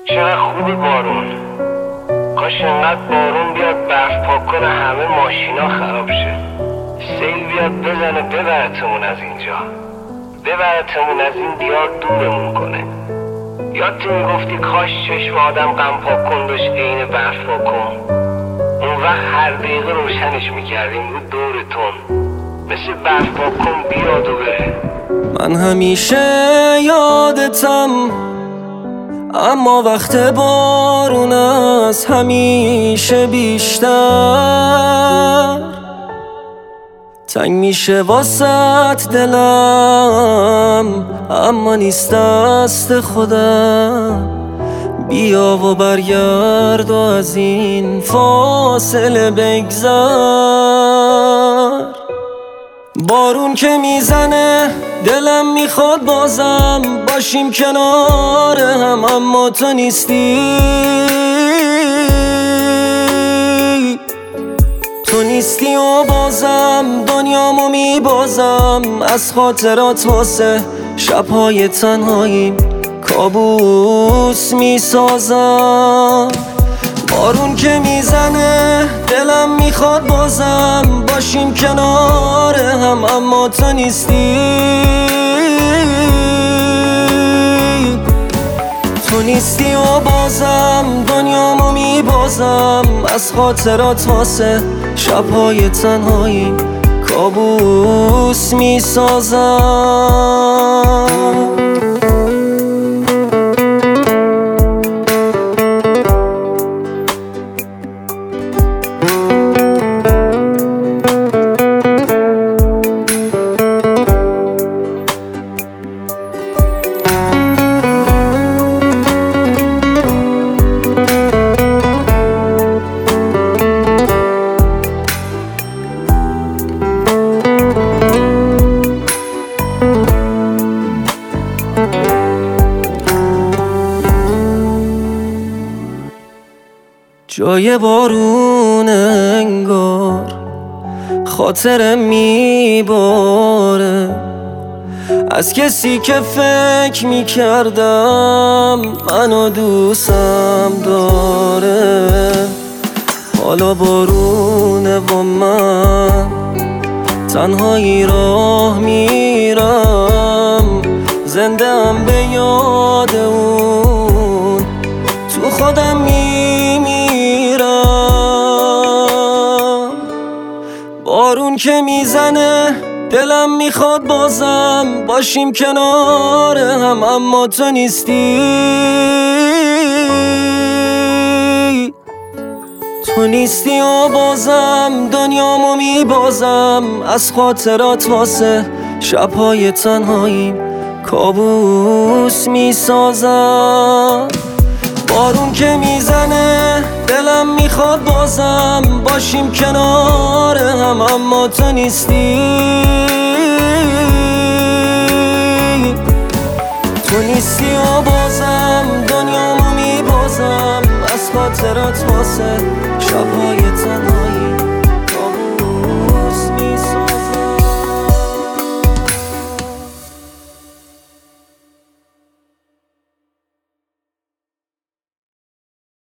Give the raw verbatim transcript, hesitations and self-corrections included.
چقدر خوبی بارون. کاش انقدر بارون بیاد برف پاک کنه همه ماشینا خراب شه. سیل بیاد بزنه ببرتمون از اینجا، ببرتمون از این دیار دورمون کنه. یادت میگفتی کاش چشم آدم غم پاک کن داشت عین برف پاک کن. اون وقت هر دقیقه روشنش میکردیم رو دورتون، مثل برف پاک کن بیاد و بره. من همیشه یادتم، اما وقت بارون از همیشه بیشتر تنگ میشه واسط دلم، اما نیست دست خودم. بیا و برگرد و از این فاصله بگذر. بارون که میزنه دلم میخواد بازم باشیم کنار هم، اما تو نیستی، تو نیستی و بازم دنیامو میبازم. از خاطرات واسه شبهای تنهاییم کابوس میسازم. بارون که میزنه دلم میخواد بازم باشیم کنار هم، اما تو نیستی، تو نیستی و بازم دنیامو میبازم. از خاطرات واسه شبهای تنهایی کابوس میسازم. جای بارون انگار خاطرم میباره از کسی که فکر میکردم منو دوستم داره. حالا بارونه و من تنهایی راه میرم، زنده ام به یاد اون، تو خودم میمیرم. بارون که میزنه دلم میخواد بازم باشیم کنار هم، اما تو نیستی، تو نیستی و بازم دنیامو میبازم. از خاطرات واسه شبهای تنهایی کابوس میسازم. بارون که میزنه دلم میخواد بازم باشیم کنار هم، اما تو نیستی، تو نیستی و بازم دنیامو میبازم. از خاطرات واسه شبهای